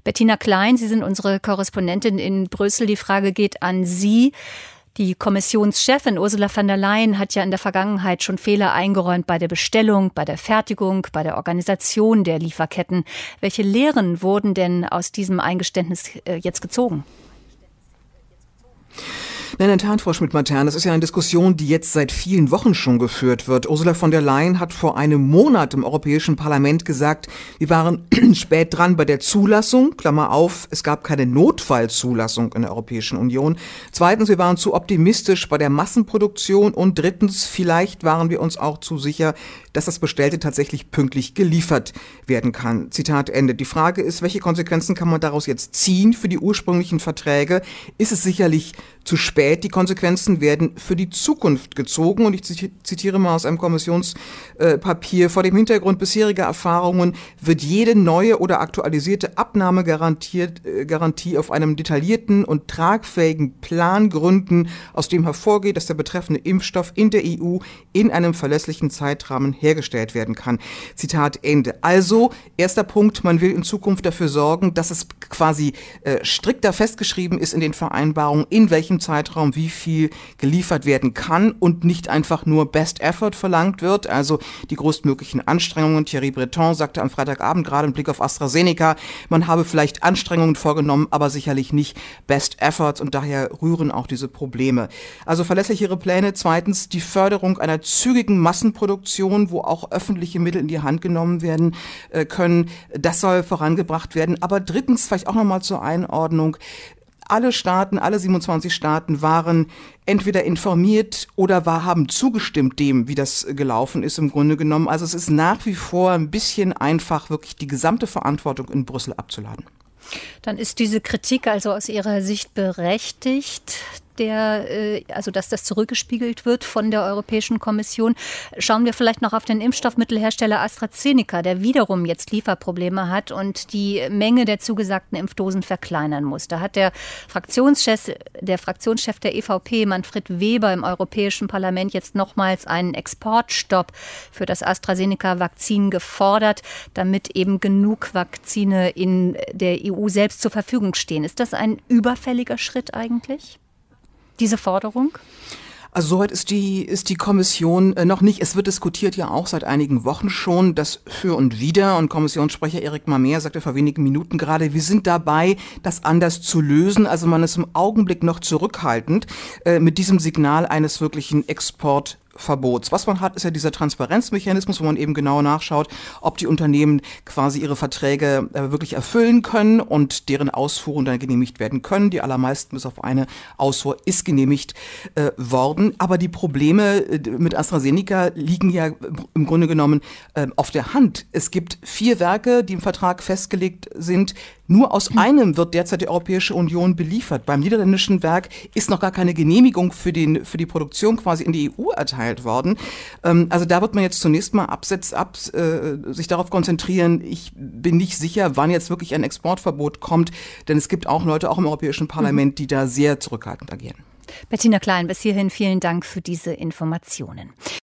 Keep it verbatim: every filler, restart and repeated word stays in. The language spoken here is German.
Bettina Klein, Sie sind unsere Korrespondentin in Brüssel. Die Frage geht an Sie. Die Kommissionschefin Ursula von der Leyen hat ja in der Vergangenheit schon Fehler eingeräumt bei der Bestellung, bei der Fertigung, bei der Organisation der Lieferketten. Welche Lehren wurden denn aus diesem Eingeständnis jetzt gezogen? Nein, in der Tat, Frau Schmidt-Matern, das ist ja eine Diskussion, die jetzt seit vielen Wochen schon geführt wird. Ursula von der Leyen hat vor einem Monat im Europäischen Parlament gesagt, wir waren spät dran bei der Zulassung, Klammer auf, es gab keine Notfallzulassung in der Europäischen Union. Zweitens, wir waren zu optimistisch bei der Massenproduktion und drittens, vielleicht waren wir uns auch zu sicher, dass das Bestellte tatsächlich pünktlich geliefert werden kann. Zitat Ende. Die Frage ist, welche Konsequenzen kann man daraus jetzt ziehen für die ursprünglichen Verträge? Ist es sicherlich zu spät? Die Konsequenzen werden für die Zukunft gezogen. Und ich zitiere mal aus einem Kommissionspapier. Vor dem Hintergrund bisheriger Erfahrungen wird jede neue oder aktualisierte Abnahmegarantie auf einem detaillierten und tragfähigen Plan gründen, aus dem hervorgeht, dass der betreffende Impfstoff in der E U in einem verlässlichen Zeitrahmen hergestellt werden kann. Zitat Ende. Also, erster Punkt, man will in Zukunft dafür sorgen, dass es quasi äh, strikter festgeschrieben ist in den Vereinbarungen, in welchem Zeitraum wie viel geliefert werden kann und nicht einfach nur Best Effort verlangt wird, also die größtmöglichen Anstrengungen. Thierry Breton sagte am Freitagabend gerade im Blick auf AstraZeneca, man habe vielleicht Anstrengungen vorgenommen, aber sicherlich nicht Best Efforts und daher rühren auch diese Probleme. Also verlässlichere Pläne. Zweitens, die Förderung einer zügigen Massenproduktion, wo auch öffentliche Mittel in die Hand genommen werden äh, können. Das soll vorangebracht werden. Aber drittens, vielleicht auch nochmal zur Einordnung, alle Staaten, alle siebenundzwanzig Staaten waren entweder informiert oder war, haben zugestimmt dem, wie das gelaufen ist im Grunde genommen. Also es ist nach wie vor ein bisschen einfach, wirklich die gesamte Verantwortung in Brüssel abzuladen. Dann ist diese Kritik also aus Ihrer Sicht berechtigt, der, also dass das zurückgespiegelt wird von der Europäischen Kommission. Schauen wir vielleicht noch auf den Impfstoffmittelhersteller AstraZeneca, der wiederum jetzt Lieferprobleme hat und die Menge der zugesagten Impfdosen verkleinern muss. Da hat der Fraktionschef, der Fraktionschef der E V P, Manfred Weber, im Europäischen Parlament jetzt nochmals einen Exportstopp für das AstraZeneca-Vakzin gefordert, damit eben genug Vakzine in der E U selbst zur Verfügung stehen. Ist das ein überfälliger Schritt eigentlich, diese Forderung? Also soweit ist die, ist die Kommission äh, noch nicht. Es wird diskutiert ja auch seit einigen Wochen schon, das Für und Wider. Und Kommissionssprecher Erik Mamer sagte vor wenigen Minuten gerade, wir sind dabei, das anders zu lösen. Also man ist im Augenblick noch zurückhaltend äh, mit diesem Signal eines wirklichen Export Verbots. Was man hat, ist ja dieser Transparenzmechanismus, wo man eben genau nachschaut, ob die Unternehmen quasi ihre Verträge äh, wirklich erfüllen können und deren Ausfuhren dann genehmigt werden können. Die allermeisten, bis auf eine Ausfuhr, ist genehmigt äh, worden. Aber die Probleme äh, mit AstraZeneca liegen ja im Grunde genommen äh, auf der Hand. Es gibt vier Werke, die im Vertrag festgelegt sind. Nur aus einem wird derzeit die Europäische Union beliefert. Beim niederländischen Werk ist noch gar keine Genehmigung für, den, für die Produktion quasi in die E U erteilt worden. Ähm, also da wird man jetzt zunächst mal absetz, ab, äh, sich darauf konzentrieren. Ich bin nicht sicher, wann jetzt wirklich ein Exportverbot kommt, denn es gibt auch Leute, auch im Europäischen Parlament, die da sehr zurückhaltend agieren. Bettina Klein, bis hierhin vielen Dank für diese Informationen.